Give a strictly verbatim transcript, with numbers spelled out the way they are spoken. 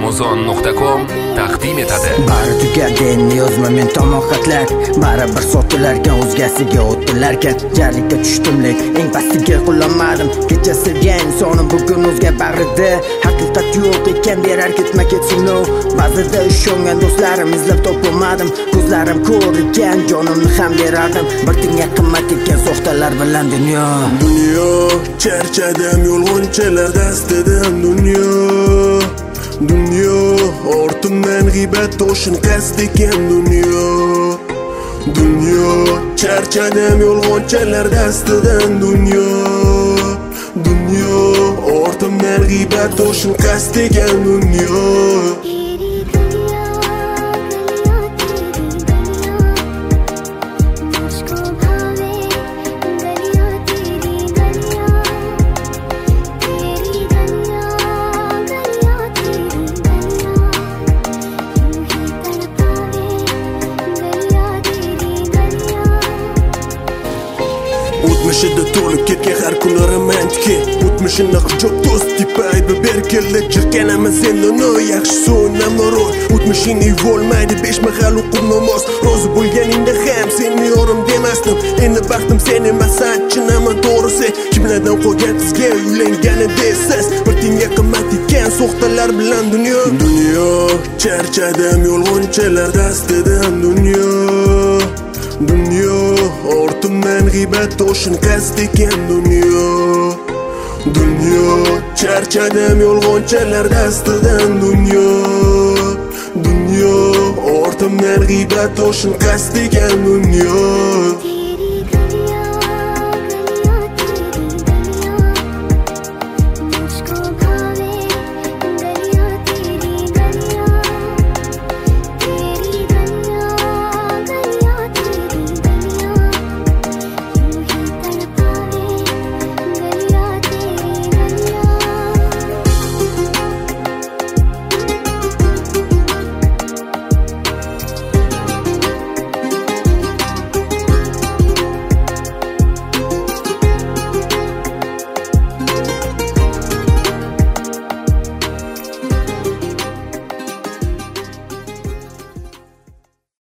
amazon nuqta com taqdim etadi. Bari tugadi yozma men tomon xatlar, bari bir sotilarkan o'zgasiga o'tdilarkan. Jarlikka tushdimlik eng pastiga qullanmadim. Kecha sevgan insonim bugun o'zga bag'rida. Haqiqat yo'q ekan berar ketma ketsin-u. Ba'zida ishongan do'stlarim izlab topolmadim. Ko'zlarim ko'r ekan jonimni ham berardim. Bir tinga qimmat ekan soxtalar bilan dunyo. Dunyo charchadim yo'lg'onchalar dastidan dunyo. Dunyo ortimdan g'iybat to'shin qasd ekan dunyo. Dunyo charchadim yo'lg'onchalar dastidan dunyo. Dunyo ortimdan g'iybat to'shin qasd ekan dunyo. O'tmishida to'lib ketgan har kun romantika. O'tmishini hijob do'st deb aytib berkildi. Jirkanamiz endi uni yaxshi so'nam ro'y. O'tmishing bo'lmaydi besh mahal o'qib namoz. Rozi bo'lganingda ham seni yorim demasdim. Endi baxtim sen emas achinaman to'g'risi. Kimlardan qolgan qizga uylanganing desiz. Bir tinga qimmat ekan soxtalar bilan dunyo. Dunyo charchadim yo'lg'onchalar dastidan dunyo. Dunyo ortimdan g'iybat to'shin qasd ekan dunyo. Dunyo charchadim yo'lg'onchalar dastidan dunyo. Dunyo ortimdan g'iybat to'shin qasd ekan dunyo.